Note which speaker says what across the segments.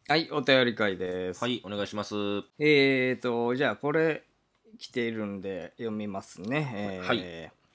Speaker 1: はい、お便り会です。
Speaker 2: はい、お願いします。
Speaker 1: じゃあこれ来ているんで読みますね。
Speaker 2: はい。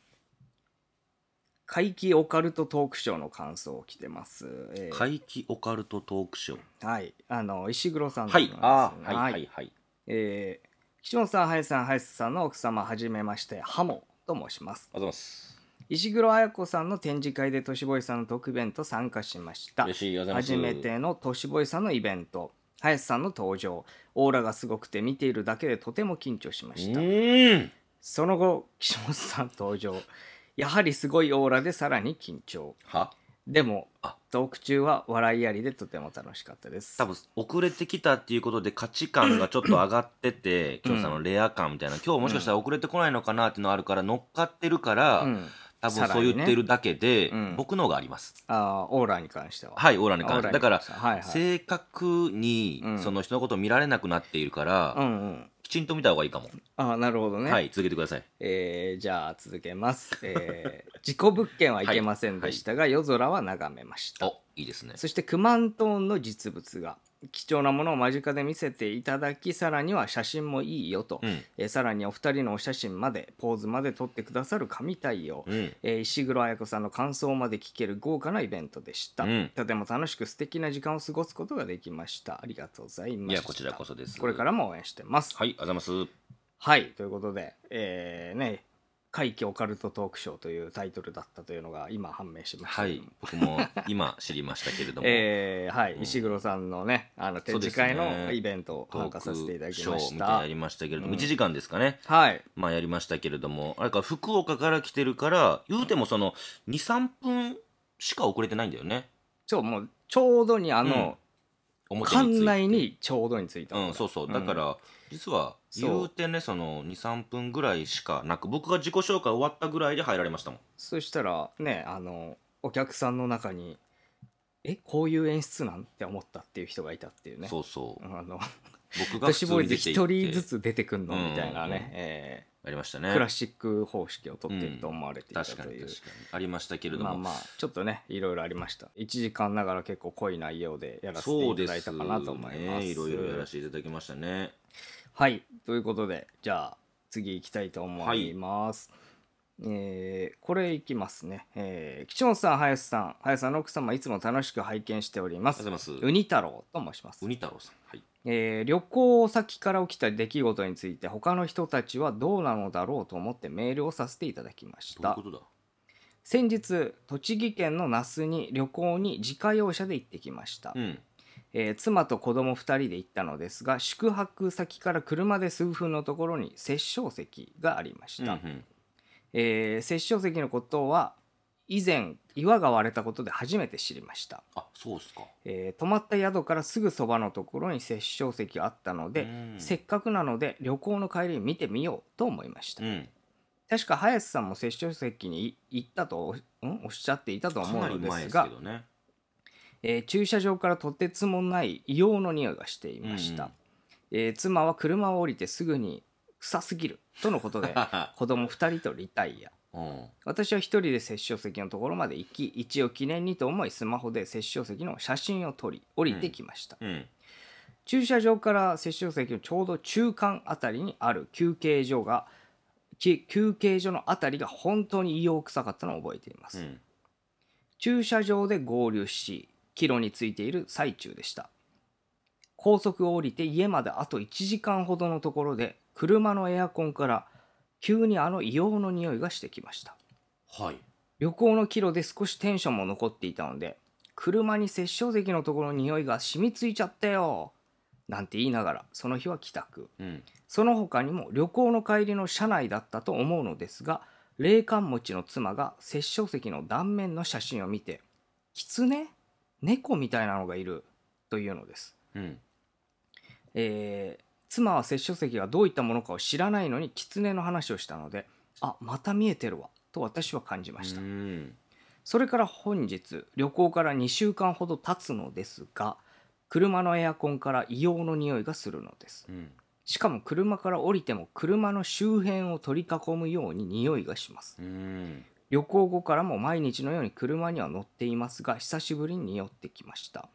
Speaker 1: 怪奇オカルトトークショーの感想を来てます。
Speaker 2: 怪奇オカルトトークショー。
Speaker 1: はい、石黒さんと
Speaker 2: はい、
Speaker 1: 思いますね。
Speaker 2: はい、
Speaker 1: はい。
Speaker 2: はい、はい。
Speaker 1: 岸本さん、林さん、林さんの奥様、はじめまして、ハモと申します。
Speaker 2: ありがとうございます。
Speaker 1: 石黒彩子さんの展示会でトシボイさんの特イベント参加しました。
Speaker 2: 嬉しい、ありがとうございます。
Speaker 1: 初めてのトシボイさんのイベント、林さんの登場、オーラがすごくて見ているだけでとても緊張しました。その後、岸本さん登場。やはりすごいオーラでさらに緊張。
Speaker 2: は
Speaker 1: でも、
Speaker 2: あ、
Speaker 1: トーク中は笑いありでとても楽しかったです。
Speaker 2: 多分遅れてきたっていうことで価値観がちょっと上がってて、今日さんのレア感みたいな、今日もしかしたら遅れてこないのかなっていうのあるから乗っかってるから、多分そう言ってるだけで、僕のがあります。
Speaker 1: オーラに関しては。
Speaker 2: はい、オーラに関して。だから、
Speaker 1: はいはい、
Speaker 2: 正確にその人のことを見られなくなっているから、きちんと見た方がいいかも。
Speaker 1: なるほどね。
Speaker 2: はい、続けてください。
Speaker 1: じゃあ続けます。事故物件はいけませんでしたが、夜空は眺めました。
Speaker 2: いいですね。
Speaker 1: そしてクマントーンの実物が貴重なものを間近で見せていただき、さらには写真もいいよと、さらにお二人のお写真までポーズまで撮ってくださる神対応、石黒彩子さんの感想まで聞ける豪華なイベントでした、とても楽しく素敵な時間を過ごすことができました。ありがとうございました。
Speaker 2: いや、こちらこそです。
Speaker 1: これからも応援してます。
Speaker 2: はい、ありがとうございます。
Speaker 1: はい、ということで怪奇オカルトトークショーというタイトルだったというのが今判明しました。
Speaker 2: はい、僕も今知りましたけれども
Speaker 1: はい、石黒さんのね展示会のイベントを参加させていただきました。
Speaker 2: トークショーみたいなやりましたけれども、1時間ですかね。
Speaker 1: はい。
Speaker 2: まあやりましたけれども、あれか福岡から来てるから言うてもその 2,3 分しか遅れてないんだよね。
Speaker 1: もうちょうどに館内にちょうどに着いた。
Speaker 2: そうそう。だから実は言うてね、その 2,3 分ぐらいしかなく、僕が自己紹介終わったぐらいで入られましたもん。
Speaker 1: そしたらね、お客さんの中にこういう演出なんて思ったっていう人がいたっていうね。
Speaker 2: そうそう。
Speaker 1: 僕が普通に出て一人ずつ出てくんのみたいなね、
Speaker 2: ありましたね。
Speaker 1: クラシック方式をとっていると思われていたという、
Speaker 2: 確かにありましたけれども、
Speaker 1: まあちょっとねいろいろありました。1時間ながら結構濃い内容でやらせていただいたかなと思います。
Speaker 2: いろいろやらせていただきましたね。
Speaker 1: はい、ということでじゃあ次行きたいと思います。これいきますね。岸本さん、林さんの奥様、いつも楽しく拝見しております。ウニ太郎と申します。
Speaker 2: ウニ太郎さん。はい。
Speaker 1: 旅行先から起きた出来事について他の人たちはどうなのだろうと思ってメールをさせていただきました。
Speaker 2: どういうことだ？
Speaker 1: 先日栃木県の那須に旅行に自家用車で行ってきました。妻と子供2人で行ったのですが、宿泊先から車で数分のところに殺生石がありました。殺生石のことは以前岩が割れたことで初めて知りました。
Speaker 2: あ、そうですか。
Speaker 1: 泊まった宿からすぐそばのところに殺生石があったので、せっかくなので旅行の帰りに見てみようと思いました。確か林さんも殺生石に行ったとおっしゃっていたと思うのですが、駐車場からとてつもない硫黄の匂いがしていました。妻は車を降りてすぐに臭すぎるとのことで子供2人とリタイア。私は一人で殺生石のところまで行き、一応記念にと思いスマホで殺生石の写真を撮り降りてきました。駐車場から殺生石のちょうど中間あたりにある休憩所のあたりが本当に硫黄臭かったのを覚えています。駐車場で合流し帰路についている最中でした。高速を降りて家まであと1時間ほどのところで車のエアコンから急に硫黄の匂いがしてきました。旅行の帰路で少しテンションも残っていたので、車に殺生石のところの匂いが染みついちゃったよなんて言いながらその日は帰宅。その他にも旅行の帰りの車内だったと思うのですが、霊感持ちの妻が殺生石の断面の写真を見て、狐？猫みたいなのがいるというのです。妻は殺生石がどういったものかを知らないのに狐の話をしたので、また見えてるわと私は感じました。それから本日旅行から2週間ほど経つのですが、車のエアコンから硫黄の匂いがするのです。しかも車から降りても車の周辺を取り囲むように匂いがします。旅行後からも毎日のように車には乗っていますが、久しぶりに匂ってきました。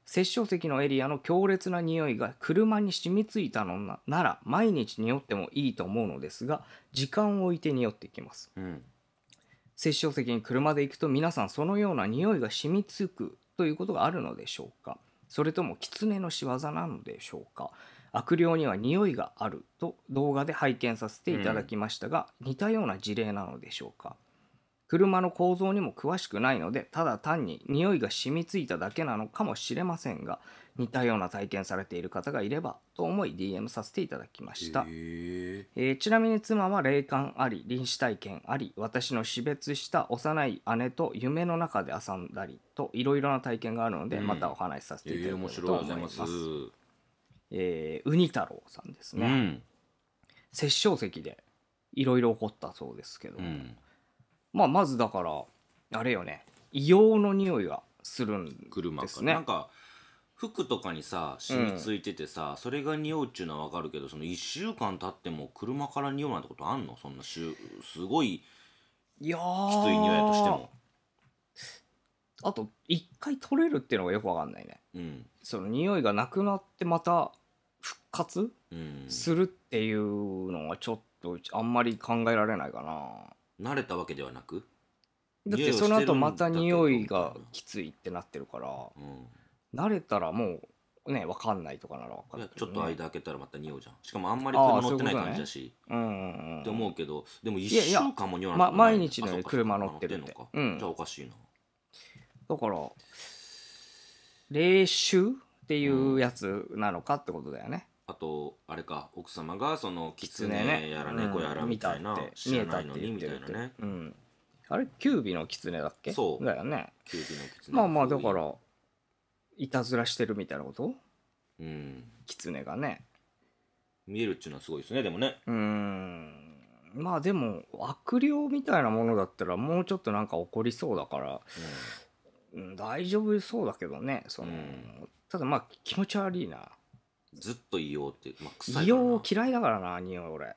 Speaker 1: 殺生石のエリアの強烈な匂いが車に染みついたのなら毎日匂ってもいいと思うのですが、時間を置いて匂っていきます。殺生石に車で行くと皆さんそのような匂いが染みつくということがあるのでしょうか。それとも狐の仕業なのでしょうか。悪霊には匂いがあると動画で拝見させていただきましたが、似たような事例なのでしょうか。車の構造にも詳しくないのでただ単に匂いが染みついただけなのかもしれませんが、似たような体験されている方がいればと思い DM させていただきました。ちなみに妻は霊感あり、臨死体験あり、私の死別した幼い姉と夢の中で遊んだりといろいろな体験があるので、またお話しさせていただきたいと思います。ウニ太郎さんですね。殺生石でいろいろ起こったそうですけど、まずだからあれよね、硫黄の匂いがするんですね。
Speaker 2: なんか服とかにさ染みついててさ、それが匂うっちゅうのは分かるけど、その1週間経っても車から匂うなんてことあんの？そんなすごいきつい匂いやとしても。
Speaker 1: あと1回取れるっていうのがよく分かんないね。その匂いがなくなってまた復活するっていうのはちょっとあんまり考えられないか
Speaker 2: な。慣れたわけではなく、
Speaker 1: だってその後また匂いがきついってなってるから、慣れたらもうね分かんないとかなら分かる、
Speaker 2: ちょっと間開けたらまた匂うじゃん。しかもあんまり車乗ってない感じだしって思うけど、でも1週間も匂わない。
Speaker 1: 毎日のように車乗ってるって。
Speaker 2: じゃあおかしいな。
Speaker 1: だから霊臭っていうやつなのかってことだよね。
Speaker 2: あとあれか、奥様がその狐やら猫やらみたいな、知らないのにみたいなね。
Speaker 1: あれキュービの狐だっけ？
Speaker 2: そう
Speaker 1: だよね。
Speaker 2: キュービの狐。
Speaker 1: まあだからいたずらしてるみたいなこと？狐がね
Speaker 2: 見えるっていうのはすごいですね。でもね、
Speaker 1: まあでも悪霊みたいなものだったらもうちょっとなんか起こりそうだから、大丈夫そうだけどね。ただまあ気持ち悪いな。
Speaker 2: ずっと硫黄って、臭いからな。
Speaker 1: 硫黄嫌いだからな、匂い俺。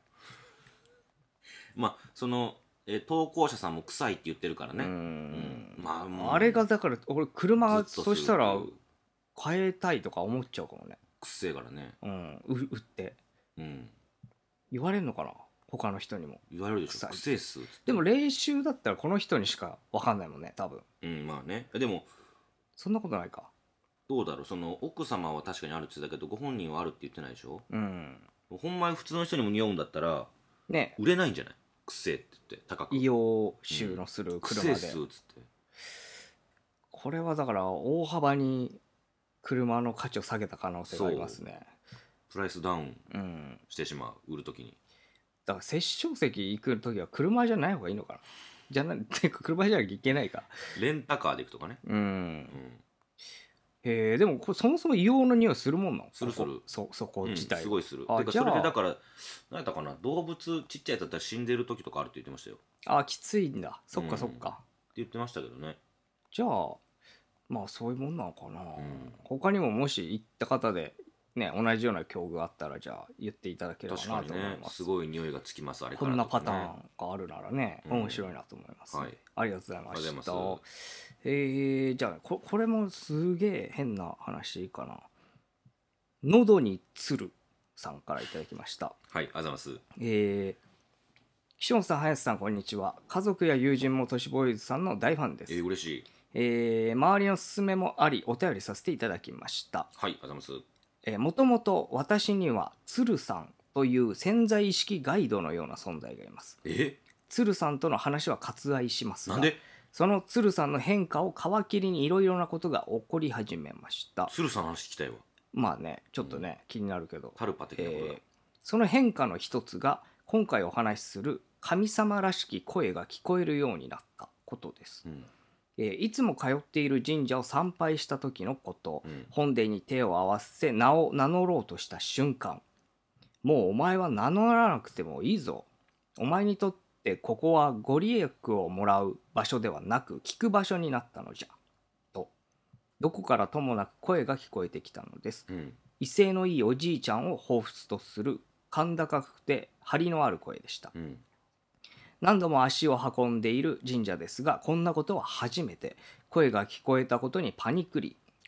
Speaker 2: その投稿者さんも臭いって言ってるからね。
Speaker 1: あれがだから俺車そしたら変えたいとか思っちゃうかもね。
Speaker 2: くっせえからね。
Speaker 1: 売って言われるのかな、他の人にも。
Speaker 2: 言われるでしょ、くせえっす。
Speaker 1: でも霊臭だったらこの人にしか分かんないもんね、多分。
Speaker 2: まあね。でも
Speaker 1: そんなことないか。
Speaker 2: どうだろう、その奥様は確かにあるって言ってたけど、ご本人はあるって言ってないでしょ。ほんまに普通の人にも匂うんだったらね、売れないんじゃない？くせえって言って高く。
Speaker 1: 硫黄臭のする車で、
Speaker 2: くせえっすっつって。
Speaker 1: これはだから大幅に車の価値を下げた可能性がありますね。
Speaker 2: プライスダウンしてしまう、売るときに。
Speaker 1: だから殺生石行くときは車じゃない方がいいのかな。じゃなくて車じゃなきゃいけないか。
Speaker 2: レンタカーで行くとかね。
Speaker 1: でもそもそも硫黄の匂いするもんなの？
Speaker 2: する。
Speaker 1: そこ自体、
Speaker 2: すごいする。てかそれでだから何やったかな、動物ちっちゃいやつだったら死んでる時とかあるって言ってましたよ。
Speaker 1: きついんだ。そっかって
Speaker 2: 言ってましたけどね。
Speaker 1: じゃあまあそういうもんなのかな。他にももし行った方でね、同じような境遇があったらじゃあ言っていただければなと思います。
Speaker 2: 確かにね、すごい匂いがつきます。あれから
Speaker 1: こんなパターンがあるならね、面白いなと思います。ありがとうございました。じゃあこれもすげえ変な話かな。喉につるさんからいただきました。
Speaker 2: はい、ありがとうございます。
Speaker 1: 岸本さん、林さん、こんにちは。家族や友人も都市ボーイズさんの大ファンです。
Speaker 2: 嬉し
Speaker 1: い。周りの勧めもありお便りさせていただきました。
Speaker 2: はい、ありがとうございます。
Speaker 1: もともと私には鶴さんという潜在意識ガイドのような存在がいます。鶴さんとの話は割愛しますが、
Speaker 2: なんで
Speaker 1: その鶴さんの変化を皮切りにいろいろなことが起こり始めました。
Speaker 2: 鶴さんの話聞きたいわ。
Speaker 1: まあね、ちょっとね、気になるけど、
Speaker 2: タルパ的なことだ。
Speaker 1: その変化の一つが今回お話しする神様らしき声が聞こえるようになったことです。いつも通っている神社を参拝した時のこと、本殿に手を合わせ名を名乗ろうとした瞬間、もうお前は名乗らなくてもいいぞ。お前にとってここはご利益をもらう場所ではなく聞く場所になったのじゃ。と、どこからともなく声が聞こえてきたのです。威勢のいいおじいちゃんを彷彿とする甲高くて張りのある声でした。何度も足を運んでいる神社ですが、こんなことは初めて。声が聞こえたことにパニクり、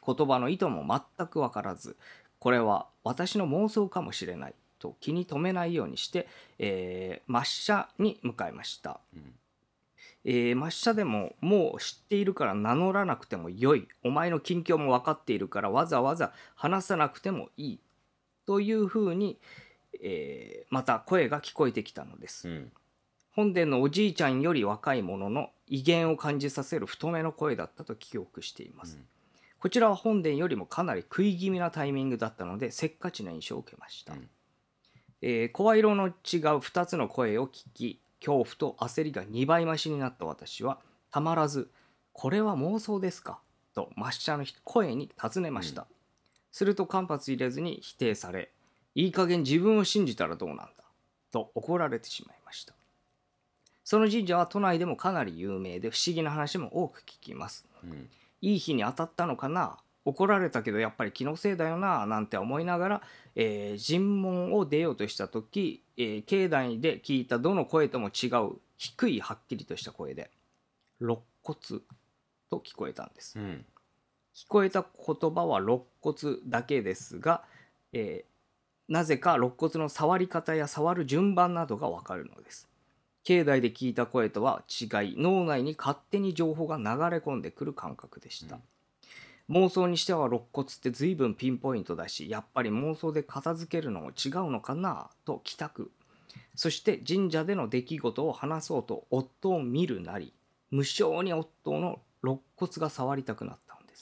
Speaker 1: 言葉の意図も全く分からず、これは私の妄想かもしれないと気に留めないようにして、末社に向かいました。末社でももう知っているから名乗らなくてもよい、お前の近況も分かっているからわざわざ話さなくてもいいというふうに、また声が聞こえてきたのです。本殿のおじいちゃんより若いものの威厳を感じさせる太めの声だったと記憶しています。こちらは本殿よりもかなり食い気味なタイミングだったのでせっかちな印象を受けました。声色の違う2つの声を聞き、恐怖と焦りが2倍増しになった私はたまらず、これは妄想ですかと末社の声に尋ねました。すると間髪入れずに否定され、いい加減自分を信じたらどうなんだと怒られてしまいました。その神社は都内でもかなり有名で不思議な話も多く聞きます。いい日に当たったのかな、怒られたけどやっぱり気のせいだよななんて思いながら、神門を出ようとした時、境内で聞いたどの声とも違う低いはっきりとした声で肋骨と聞こえたんです。聞こえた言葉は肋骨だけですが、なぜか肋骨の触り方や触る順番などがわかるのです。境内で聞いた声とは違い、脳内に勝手に情報が流れ込んでくる感覚でした。妄想にしては肋骨って随分ピンポイントだし、やっぱり妄想で片付けるのも違うのかなと帰宅。そして神社での出来事を話そうと夫を見るなり、無性に夫の肋骨が触りたくなったのです。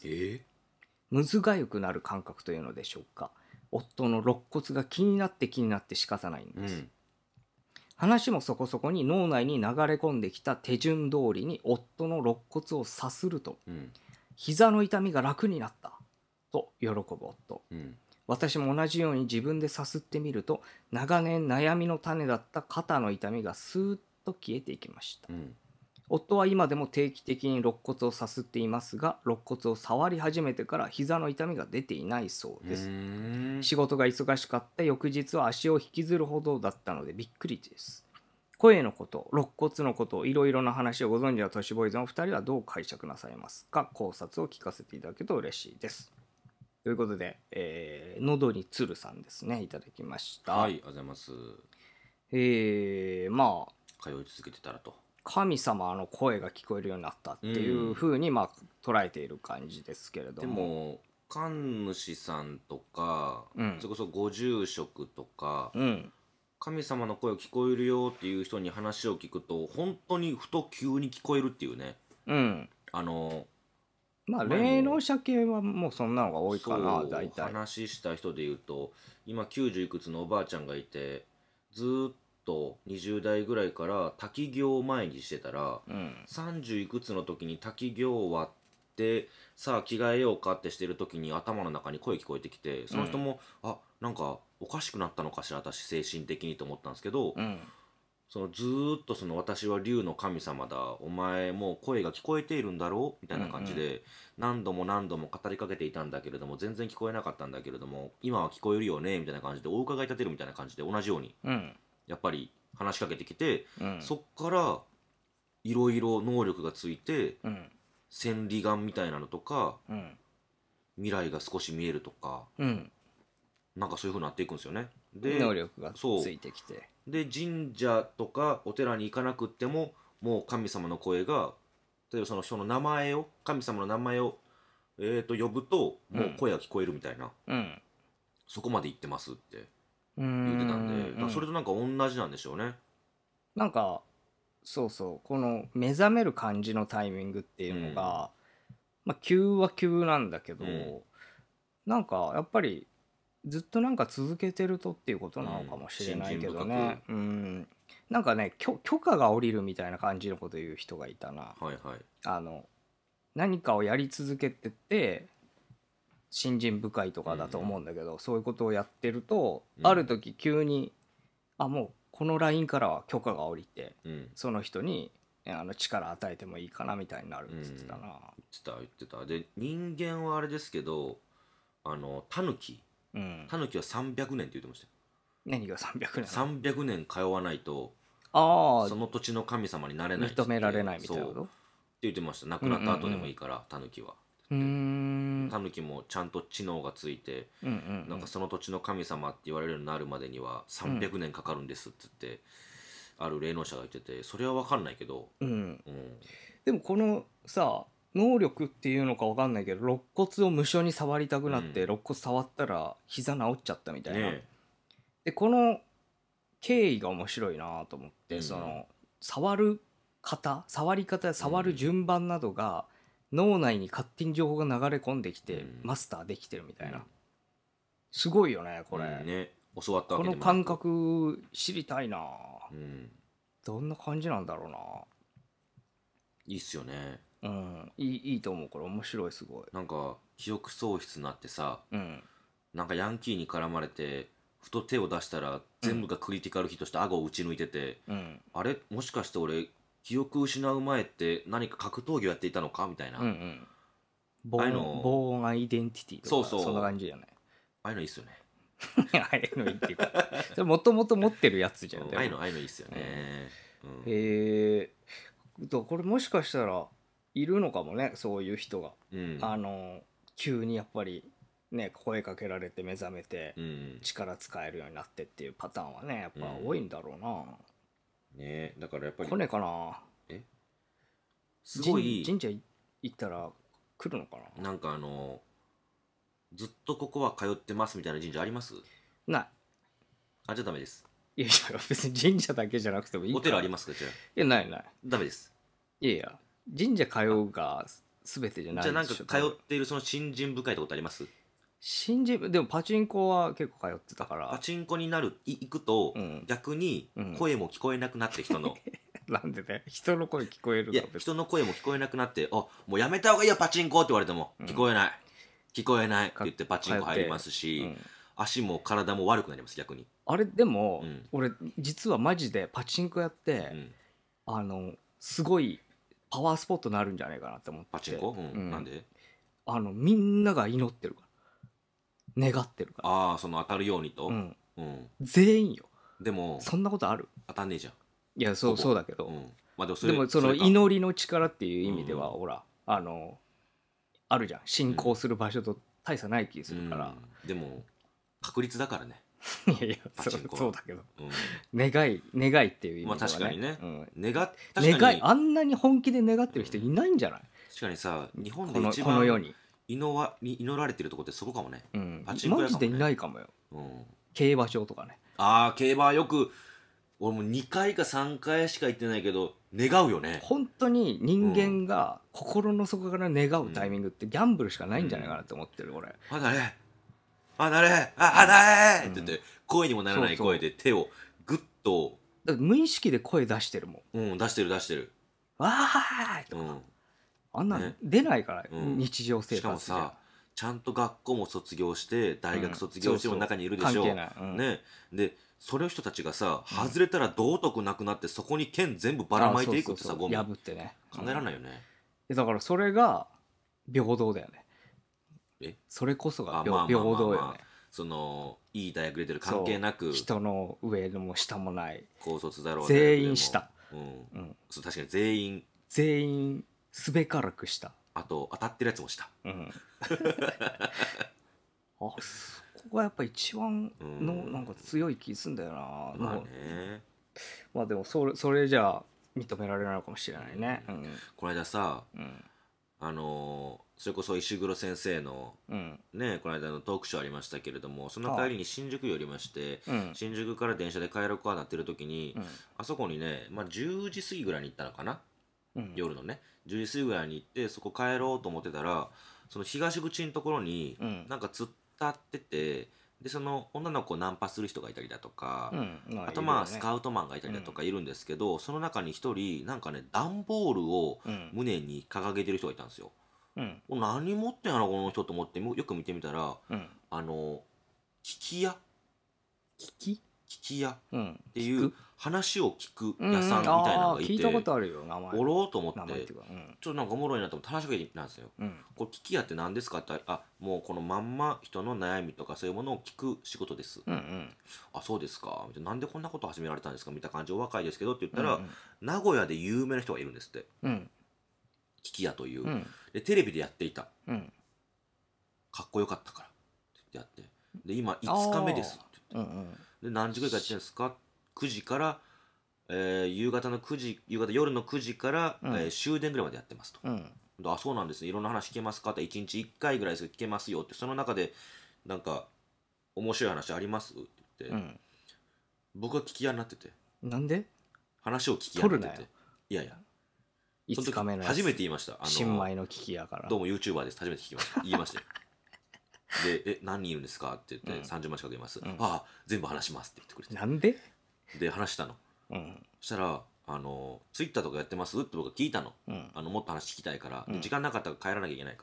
Speaker 1: むずがゆくなる感覚というのでしょうか。夫の肋骨が気になって仕方ないんです。話もそこそこに脳内に流れ込んできた手順通りに夫の肋骨をさすると、膝の痛みが楽になったと喜ぶ夫。私も同じように自分でさすってみると、長年悩みの種だった肩の痛みがスーッと消えていきました。夫は今でも定期的に肋骨をさすっていますが、肋骨を触り始めてから膝の痛みが出ていないそうです。仕事が忙しかった翌日は足を引きずるほどだったのでびっくりです。声のこと、肋骨のこと、いろいろな話をご存知の都市ボーイズのお二人はどう解釈なさいますか。考察を聞かせていただけると嬉しいです。ということで、喉につるさんですね、いただきました。
Speaker 2: はい、ありがとうございます。
Speaker 1: まあ
Speaker 2: 通い続けてたらと、
Speaker 1: 神様の声が聞こえるようになったっていう風にまあ捉えている感じですけれども、
Speaker 2: でも神主さんとか、それこそご住職とか、神様の声を聞こえるよっていう人に話を聞くと本当にふと急に聞こえるっていうね。
Speaker 1: まあ霊能者系はもうそんなのが多いかな。大体
Speaker 2: 話した人でいうと、今90いくつのおばあちゃんがいて、ずっと20代ぐらいから滝行を前にしてたら、30いくつの時に滝行終わってさあ着替えようかってしてる時に頭の中に声聞こえてきて、その人も、なんかおかしくなったのかしら私精神的にと思ったんですけど、そのずーっとその私は竜の神様だ、お前もう声が聞こえているんだろうみたいな感じで、何度も何度も語りかけていたんだけれども全然聞こえなかったんだけれども、今は聞こえるよねみたいな感じでお伺い立てるみたいな感じで同じように、やっぱり話しかけてきて、そっからいろいろ能力がついて、千里眼みたいなのとか、未来が少し見えるとか、なんかそういう風になっていくんですよね。で
Speaker 1: 能力がついてきて、
Speaker 2: で神社とかお寺に行かなくってももう神様の声が、例えばその名前を神様の名前を、呼ぶともう声が聞こえるみたいな、そこまで言ってますって言ってたんで、だからそれとなんか同じなんでしょうね。
Speaker 1: なんかそうそう、この目覚める感じのタイミングっていうのが、まあ急は急なんだけど、なんかやっぱりずっとなんか続けてるとっていうことなのかもしれないけどね。なんかね、許可が下りるみたいな感じのこと言う人がいたな。何かをやり続けてて信心深いとかだと思うんだけど、そういうことをやってると、ある時急にもうこのラインからは許可が下りて、その人に力与えてもいいかなみたいになるっつってたな。
Speaker 2: 言ってた。で人間はあれですけど、タヌキは300年って言ってましたよ。
Speaker 1: 何が300年
Speaker 2: ？300年通わないとその土地の神様になれないって
Speaker 1: 認められないみたいなことって
Speaker 2: 言ってました。亡くなった後でもいいから、タヌキはタヌキもちゃんと知能がついて、なんかその土地の神様って言われるようになるまでには300年かかるんですって言って、ある霊能者が言ってて、それは分かんないけど、
Speaker 1: でもこのさ能力っていうのか分かんないけど、肋骨を無性に触りたくなって、肋骨触ったら膝治っちゃったみたいな、でこの経緯が面白いなと思って、その触る方、触り方、触る順番などが脳内に勝手に情報が流れ込んできて、マスターできてるみたいな、すごいよねこれ、
Speaker 2: 教わったわけでもなく、
Speaker 1: この感覚知りたいな、どんな感じなんだろうな。
Speaker 2: いいっすよね。
Speaker 1: いいと思う。これ面白い。すごい。
Speaker 2: なんか記憶喪失になってさ、なんかヤンキーに絡まれてふと手を出したら全部がクリティカルヒットして顎を打ち抜いてて、あれもしかして俺記憶失う前って何か格闘技をやっていたのかみたいな、
Speaker 1: ボーンアイデンティティとか、そんな感じじゃない。
Speaker 2: ああいうのいいっすよね。
Speaker 1: ああいうのいいっていうか、それもともと持ってるやつじゃん。
Speaker 2: ああいうのいいっすよね。
Speaker 1: これもしかしたらいるのかもね、そういう人が、急にやっぱりね声かけられて目覚めて、力使えるようになってっていうパターンはねやっぱ多いんだろうな。
Speaker 2: ね、だからやっぱり
Speaker 1: 来ねえかな。
Speaker 2: すごい
Speaker 1: 神社行ったら来るのかな。
Speaker 2: なんかずっとここは通ってますみたいな神社あります？
Speaker 1: ない。
Speaker 2: あ、じゃあダメです。
Speaker 1: いやいや別に神社だけじゃなくてもいいから。
Speaker 2: お寺ありますか？じゃあ。
Speaker 1: いやない。
Speaker 2: ダメです。
Speaker 1: いやいや神社通うが全てじゃないでしょ。
Speaker 2: じゃあなんか通っているその信心深いとこってあります？
Speaker 1: でもパチンコは結構通ってたから。
Speaker 2: パチンコに行くと、逆に声も聞こえなくなって人の
Speaker 1: なんでね、人の声聞こえるの？
Speaker 2: いや人の声も聞こえなくなって、もうやめた方がいいよパチンコって言われても、聞こえないって言ってパチンコ入りますし、足も体も悪くなります逆に。
Speaker 1: あれでも、俺実はマジでパチンコやって、すごいパワースポットになるんじゃないかなって思って。
Speaker 2: パチンコ？なんで？
Speaker 1: みんなが祈ってるから、願ってるから。
Speaker 2: ああ、その当たるようにと。
Speaker 1: 全員よ。
Speaker 2: でも
Speaker 1: そんなことある？
Speaker 2: 当たんねえじゃん。
Speaker 1: いやそうだけど、
Speaker 2: で
Speaker 1: もその祈りの力っていう意味では、ほらあるじゃん、信仰する場所と大差ない気するから。
Speaker 2: でも確率だからね。
Speaker 1: いやそうだけど、願いっていう意味ではね。
Speaker 2: 確かにね、
Speaker 1: 願い、あんなに本気で願ってる人いないんじゃない？
Speaker 2: 確かにさ、日本で一番祈られてるとこってそこかもね。
Speaker 1: パチンコ屋かもね。マジでいないかもよ。競馬場とかね。
Speaker 2: 競馬はよく、俺も2回か3回しか行ってないけど願うよね。
Speaker 1: 本当に人間が心の底から願うタイミングってギャンブルしかないんじゃないかなって思ってる俺。
Speaker 2: だって言って声にもならない声で手をグッと。
Speaker 1: だから無意識で声出してるも
Speaker 2: ん。出してる。
Speaker 1: わーいとか、あんなの出ないから、日常生活で。
Speaker 2: しかもさ、ちゃんと学校も卒業して大学卒業しても中にいるでしょ。でその人たちがさ、外れたら道徳なくなってそこに剣全部ばらまいていくってさ、ゴミ
Speaker 1: 破ってね、
Speaker 2: 考えられないよね。
Speaker 1: だからそれが平等だよね。それこそが平等よね。
Speaker 2: そのいい大学出てる関係なく、
Speaker 1: 人の上も下もない、
Speaker 2: 高卒だろう
Speaker 1: 全員下。
Speaker 2: 確かに全員
Speaker 1: すべからく下。
Speaker 2: あと当たってるやつも下。
Speaker 1: そこがやっぱ一番のなんか強い気すんだよな。まあでもそれじゃあ認められないのかもしれないね。
Speaker 2: この間さ、それこそ石黒先生のね、この間のトークショーありましたけれども、その帰りに新宿寄りまして、新宿から電車で帰ろうかなってる時に、あそこにね、10時過ぎぐらいに行ったのかな、夜のね10時過ぎぐらいに行って、そこ帰ろうと思ってたら、その東口のところになんか突っ立ってて、でその女の子をナンパする人がいたりだとか、あとスカウトマンがいたりだとかいるんですけど、その中に一人なんかね段ボールを胸に掲げてる人がいたんですよ。何持ってんやろこの人と思ってよく見てみたら、聞き屋っていう話を聞く屋さんみたいなのがいて、
Speaker 1: 聞いたことあるよ名前。
Speaker 2: おろうと思って、ちょっとなんかおもろいなと思って話しかけてみたんですよ。これ聞き屋って何ですかって、もうこのまんま人の悩みとかそういうものを聞く仕事です。そうですかみたいな。なんでこんなこと始められたんですかみたいな感じ。お若いですけどって言ったら、名古屋で有名な人がいるんですって。 きき屋という、
Speaker 1: うん、
Speaker 2: でテレビでやっていた、
Speaker 1: うん、
Speaker 2: かっこよかったからってやって、で今5日目ですって言って、
Speaker 1: うんうん、
Speaker 2: で何時ぐらいからやってるんですか、9時から、夕方夜の9時から、
Speaker 1: うん、
Speaker 2: 終電ぐらいまでやってますと、
Speaker 1: うん、
Speaker 2: あ、そうなんですね、いろんな話聞けますかって、1日1回ぐらいですけど聞けますよって、その中でなんか面白い話ありますって言って、
Speaker 1: うん。
Speaker 2: 僕は聞き屋になってて、
Speaker 1: なんで
Speaker 2: 話を聞き屋になって
Speaker 1: 取るなよ。
Speaker 2: て、いやいや、その
Speaker 1: 5日
Speaker 2: 時
Speaker 1: 目のやつ。
Speaker 2: 初めて言いました。
Speaker 1: 新米の聞きやから。
Speaker 2: どうも YouTuber です。初めて言いましたよ。で、何人いるんですかって言って、30万近くいます。ああ、全部話しますって言ってくれて。
Speaker 1: なんで
Speaker 2: で、話したの。そしたら、ツイッターとかやってますって僕が聞いたの。もっと話聞きたいから、で時間なかったら帰らなきゃいけないから、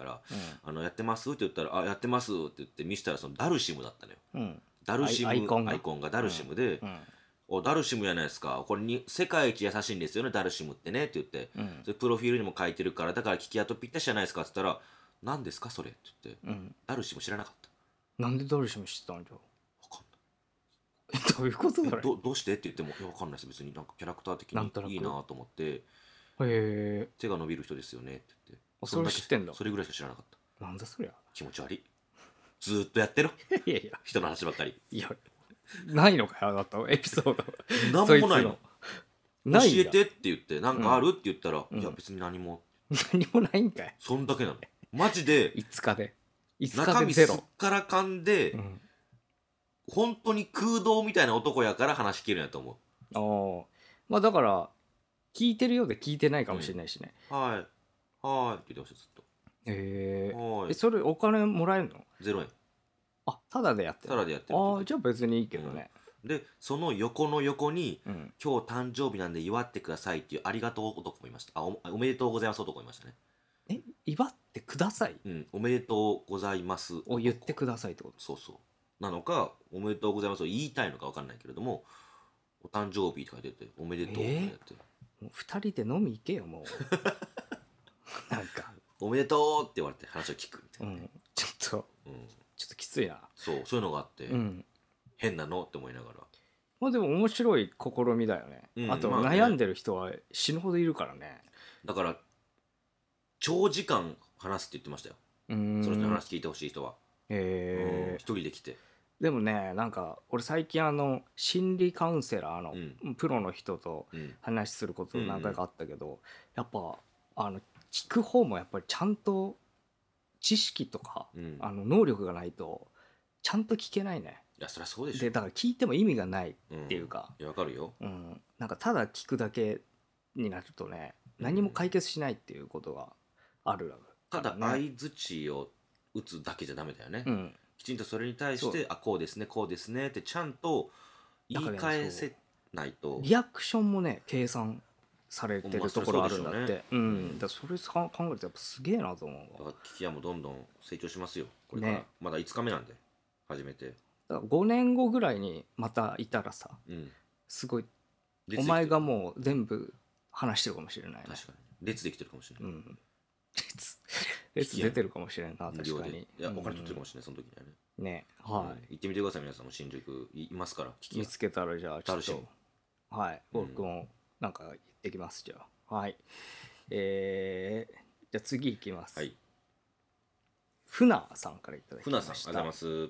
Speaker 2: やってますって言ったら、あ、やってますって言って見せたら、そのダルシムだったのよ。ダルシム、アイコンがダルシムで、ダルシムじゃないですか。これに世界一優しいんですよね、ダルシムってねって言って、それプロフィールにも書いてるから、だから聞き屋とぴったしじゃないですかって言ったら、何ですかそれって言って、ダルシム知らなかった。
Speaker 1: なんでダルシム知ってたんじゃ。
Speaker 2: わかんない。
Speaker 1: どういうことだろ
Speaker 2: どうしてって言っても、いや、わかんないです。別になんかキャラクター的にいいなと思って、
Speaker 1: へえ。
Speaker 2: 手が伸びる人ですよねって言って。
Speaker 1: それ知ってんだ。
Speaker 2: それぐらいしか知らなかった。
Speaker 1: なんだそりゃ。
Speaker 2: 気持ち悪い。ずーっとやってろ。
Speaker 1: いやいや。
Speaker 2: 人の話ばっかり。
Speaker 1: いや、ないのかよ、だったエピソード。
Speaker 2: なんもないの。教
Speaker 1: ない
Speaker 2: えてって言って、なんかあるって言ったら、いや別に何も。
Speaker 1: 何もないんかい。
Speaker 2: そんだけなの。マジで、
Speaker 1: 5日で。
Speaker 2: 中身すっからかんで、本当に空洞みたいな男やから話しきるんやと思
Speaker 1: う。ああ。まあだから、聞いてるようで聞いてないかもしれないしね。
Speaker 2: はい。はいって言ってました、ずっと。
Speaker 1: へ
Speaker 2: はい。
Speaker 1: それお金もらえるの
Speaker 2: 0円。
Speaker 1: あ、ただでやってる。
Speaker 2: ただでやってる。
Speaker 1: ああ、じゃあ別にいいけどね。
Speaker 2: で、その横の横に、今日誕生日なんで祝ってくださいっていうありがとう男もいました。あ、おめでとうございます男もいましたね。
Speaker 1: 祝ってください
Speaker 2: おめでとうございます
Speaker 1: を言ってくださいってこと。
Speaker 2: そうそう。なのか、おめでとうございますを言いたいのか分かんないけれども、お誕生日とか出て、おめでとうってやって。
Speaker 1: もう2人で飲み行けよ、もう。なんか。
Speaker 2: おめでとうって言われて話を聞くみたいな、
Speaker 1: ちょっときついな。
Speaker 2: そういうのがあって、変なのって思いながら。
Speaker 1: まあでも面白い試みだよね。あと悩んでる人は死ぬほどいるからね。
Speaker 2: だから、長時間話すって言ってましたよ。その人の話聞いてほしい人は。一人で来て。
Speaker 1: でもね、なんか俺最近心理カウンセラーのプロの人と話すること何回かあったけど、やっぱ聞く方もやっぱりちゃんと知識とか能力がないとちゃんと聞けないね。
Speaker 2: いや、そりゃそうでしょ。
Speaker 1: でだから聞いても意味がないっていうか、
Speaker 2: わかるよ。
Speaker 1: なんかただ聞くだけになるとね、何も解決しないっていうことがある
Speaker 2: ただ相づちを打つだけじゃダメだよね。きちんとそれに対して、あ、こうですねこうですねってちゃんと言い返せないと。
Speaker 1: リアクションもね計算されてるところあるんだって。だからそれ考えるとやっぱすげえなと思うわ。
Speaker 2: 聞き屋もどんどん成長しますよこれから、まだ5日目なんで初めて。
Speaker 1: だから5年後ぐらいにまたいたらさ、すごいお前がもう全部話してるかもしれない。
Speaker 2: 確かに列できてるかもしれない。
Speaker 1: 列出てるかもしれんな。確かに。
Speaker 2: いや、お金取ってるかもしれない、その時にはね。
Speaker 1: ね、はい。
Speaker 2: 行ってみてください、皆さんも新宿いますから。
Speaker 1: 見つけたら、じゃあ、ちょっと。はい。僕も、なんか、行ってきます、じゃあ。はい。じゃあ次行きます。はい。ふなさんからいただきました。ふなさん、ありがとうございます。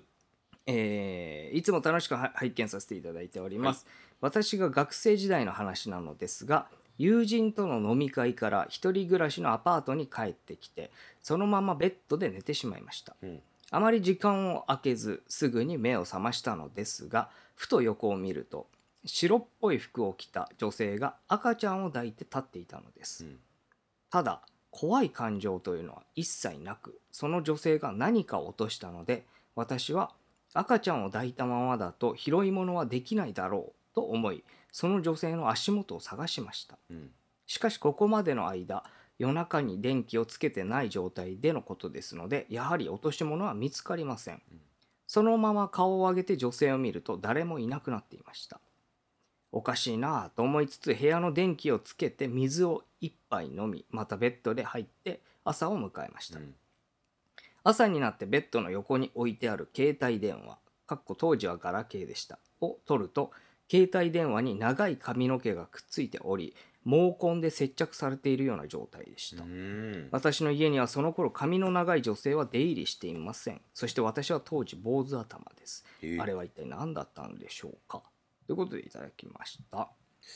Speaker 1: いつも楽しく拝見させていただいております。私が学生時代の話なのですが、友人との飲み会から一人暮らしのアパートに帰ってきて、そのままベッドで寝てしまいました。あまり時間を空けずすぐに目を覚ましたのですが、ふと横を見ると白っぽい服を着た女性が赤ちゃんを抱いて立っていたのです。ただ怖い感情というのは一切なく、その女性が何かを落としたので、私は赤ちゃんを抱いたままだと拾い物はできないだろうと思い、その女性の足元を探しました。しかしここまでの間、夜中に電気をつけてない状態でのことですので、やはり落とし物は見つかりません。そのまま顔を上げて女性を見ると誰もいなくなっていました。おかしいなぁと思いつつ、部屋の電気をつけて水を一杯飲み、またベッドで入って朝を迎えました。朝になってベッドの横に置いてある携帯電話、当時はガラケーでした、を取ると、携帯電話に長い髪の毛がくっついており、 毛根で接着されているような状態でした。私の家にはその頃髪の長い女性は出入りしていません。そして私は当時坊主頭です。あれは一体何だったのでしょうか、ということでいただきました。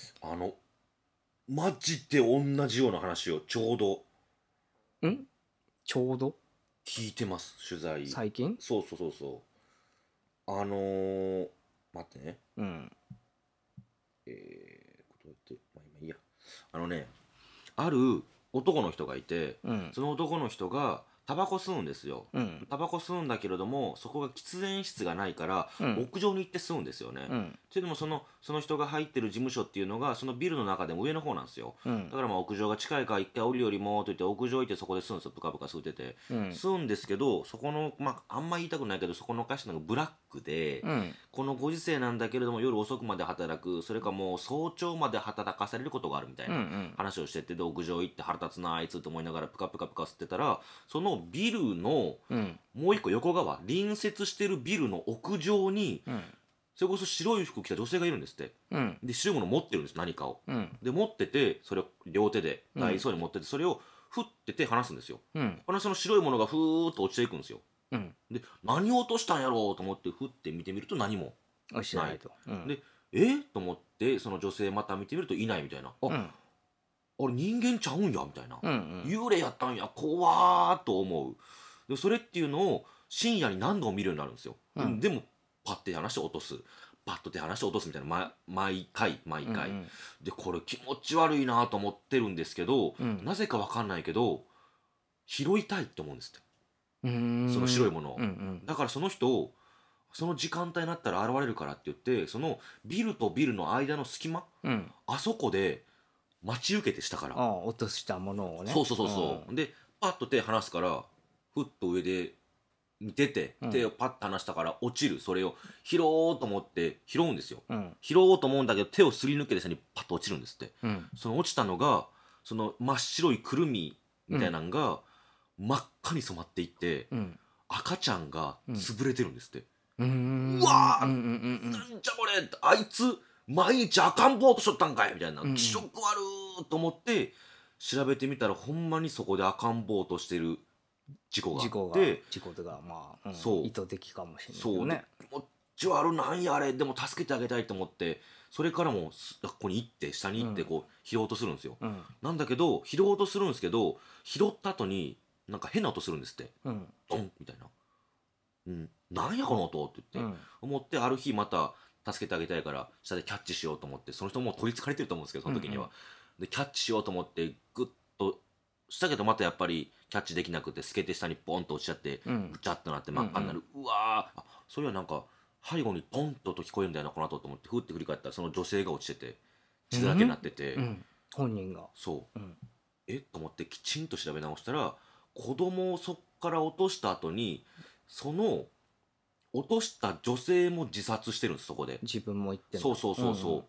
Speaker 2: マジで同じような話をちょうど聞いてます。取材
Speaker 1: 最近。
Speaker 2: そう待ってね。まあ今いいや。ある男の人がいて、その男の人がタバコ吸うんですよ。タバコ吸うんだけれども、そこが喫煙室がないから、屋上に行って吸うんですよね。というのもその人が入ってる事務所っていうのがそのビルの中でも上の方なんですよ。だからまあ屋上が近いから一回降りるよりもと言って屋上行ってそこで吸うんですよ。ブカブカ吸ってて、吸うんですけど、そこのあんま言いたくないけど、そこの会社のブラックで、このご時世なんだけれども夜遅くまで働く、それかもう早朝まで働かされることがあるみたいな話をしてて、で屋上行って腹立つなあいつと思いながらプカプカ吸ってたら、そのビルのもう一個横側、隣接してるビルの屋上に、それこそ白い服着た女性がいるんですって。で白いもの持ってるんです、何かを。で持ってて、それを両手で大層に持ってて、それを振って手離すんですよ。その白いものがふーっと落ちていくんですよ。で何を落としたんやろうと思って振って見てみると何もないと。でと思ってその女性また見てみるといないみたいな。あれ人間ちゃうんやみたいな、幽霊やったんや怖ーと思う。でそれっていうのを深夜に何度も見るようになるんですよ。でもパッて離して落とす、パッと手離して落とすみたいな、毎回、でこれ気持ち悪いなと思ってるんですけど、なぜか分かんないけど拾いたいって思うんですって、その白いものを。だからその人をその時間帯になったら現れるからって言って、そのビルとビルの間の隙間、あそこで待ち受けて、下から
Speaker 1: 落としたものをね。
Speaker 2: そうでパッと手離すから、ふっと上で見てて、手をパッと離したから落ちる。それを拾おうと思って拾うんですよ。拾おうと思うんだけど手をすり抜けて下にパッと落ちるんですって。その落ちたのがその真っ白いくるみみたいなのが真っ赤に染まっていって、赤ちゃんが潰れてるんですって。うわー、なんじゃこれ、あいつ毎日赤ん坊としとったんかいみたいな、気色悪ーと思って調べてみたら、ほんまにそこで赤ん坊としてる事故があって、
Speaker 1: 事故が意図的かもしれないけどね。
Speaker 2: 気持ち悪、なんやあれ。でも助けてあげたいと思って、それからもここに行って下に行ってこう拾おうとするんですよ。なんだけど拾おうとするんですけど、拾った後になんか変な音するんですって。ドンみたいな。なんやこの音って言って、思って、ある日また助けてあげたいから下でキャッチしようと思って、その人も取りつかれてると思うんですけど、その時には、でキャッチしようと思ってグッとしたけど、またやっぱりキャッチできなくて、透けて下にポンと落ちちゃって、ぐちゃっとなって真っ赤になる。うわー、そういやなんか背後にポンと聞こえるんだよなこの後と思って、ふって振り返ったらその女性が落ちてて血だらけになってて、
Speaker 1: 本人が
Speaker 2: そう、と思ってきちんと調べ直したら、子供をそっから落とした後にその落とした女性も自殺してるんです、そこで。
Speaker 1: 自分も言ってん
Speaker 2: だ。そう、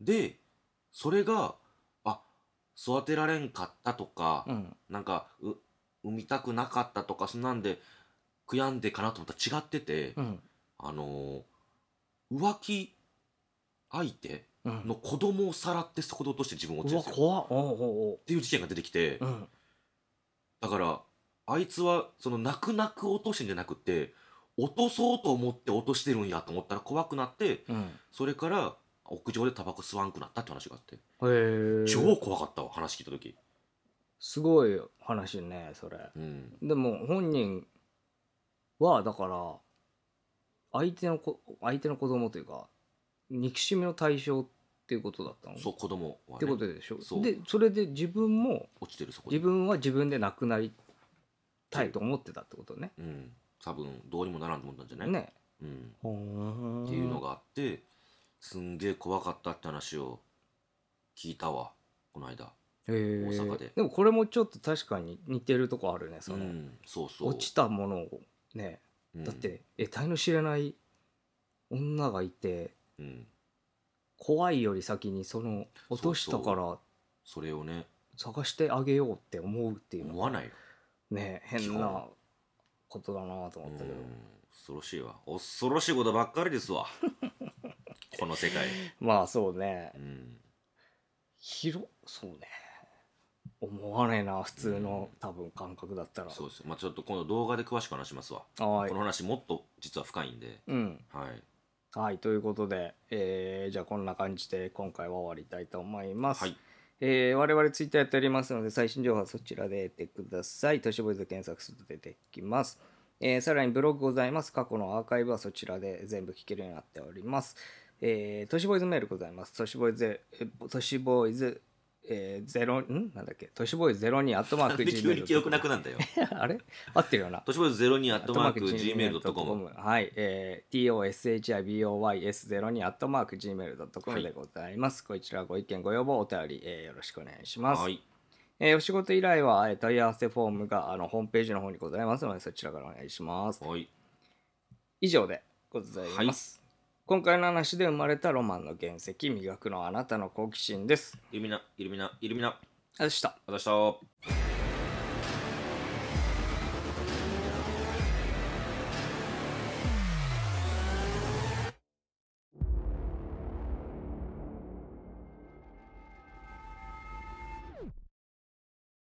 Speaker 2: でそれが育てられんかったとか、なんか産みたくなかったとか、そんなんで悔やんでかなと思ったら違ってて、浮気相手の子供をさらってそこで落として自分を落ちるんですよ。っていう事件が出てきて、だからあいつはその泣く泣く落としてんじゃなくて、落とそうと思って落としてるんやと思ったら怖くなって、それから屋上でタバコ吸わんくなったって話があって、超怖かったわ、話聞いた時。
Speaker 1: すごい話ねそれ。でも本人はだから相手の子供というか憎しみの対象っていうことだったの。
Speaker 2: そう、子供はね。
Speaker 1: ってことでしょ。でそれで自分も
Speaker 2: 落ちてる、そこで
Speaker 1: 自分は自分で亡くなりたいと思ってたってことね。
Speaker 2: 多分どうにもならんと思ったんじゃない
Speaker 1: ね。
Speaker 2: っていうのがあって、すんげえ怖かったって話を聞いたわ、この間。大阪で。
Speaker 1: でもこれもちょっと確かに似てるとこあるね。その
Speaker 2: そう
Speaker 1: 落ちたものをね、だって得体の知れない女がいて、怖いより先にその落としたから
Speaker 2: それをね
Speaker 1: 探してあげようって思うっていうの
Speaker 2: 思わないよ
Speaker 1: ね。変なことだなと思ったけど。
Speaker 2: 恐ろしいわ、恐ろしいことばっかりですわこの世界。
Speaker 1: まあそうね。 そうね。思わねえな、普通の多分感覚だったら。
Speaker 2: そうですよ。まあちょっと今度動画で詳しく話しますわ。
Speaker 1: はい。
Speaker 2: この話もっと実は深いんで。
Speaker 1: うん。
Speaker 2: はい。
Speaker 1: はい、ということで、じゃあこんな感じで今回は終わりたいと思います。
Speaker 2: はい。
Speaker 1: 我々ツイッターやっておりますので、最新情報はそちらで得てください。都市ボーイズ検索すると出てきます。さらにブログございます。過去のアーカイブはそちらで全部聞けるようになっております。都市ボーイズメールございます。都市ボーイズなんだっけ、都市ボーイズ02アットマーク
Speaker 2: Gmail.com 急に記憶なくなんだよ。
Speaker 1: あれ合ってるよな。
Speaker 2: 都市ボーイズ02アットマーク Gmail.com。
Speaker 1: はい、toshiboys02 アットマーク Gmail.com でございます。こちらご意見ご要望お便り、よろしくお願いします。はい。お仕事依頼は、問い合わせフォームがホームページの方にございますので、そちらからお願いします。はい。以上でございます。はい、今回の話で生まれたロマンの原石、磨くのあなたの好奇心です。
Speaker 2: イルミナ。
Speaker 1: ありがとうございました。
Speaker 2: ありがとうございました。